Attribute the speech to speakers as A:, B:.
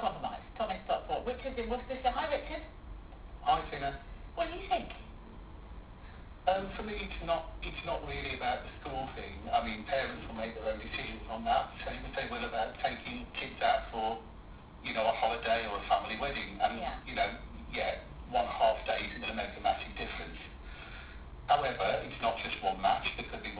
A: compromise. Thomas Stockport. Richard's in Worcestershire. Hi, Richard.
B: Hi, Tina.
A: What do you think?
B: For me, it's not really about the school thing. I mean, parents will make their own decisions on that, same as they will about taking kids out for, a holiday or a family wedding. And,
A: Yeah.
B: 1.5 days isn't going to make a massive difference. However, it's not just one match. There could be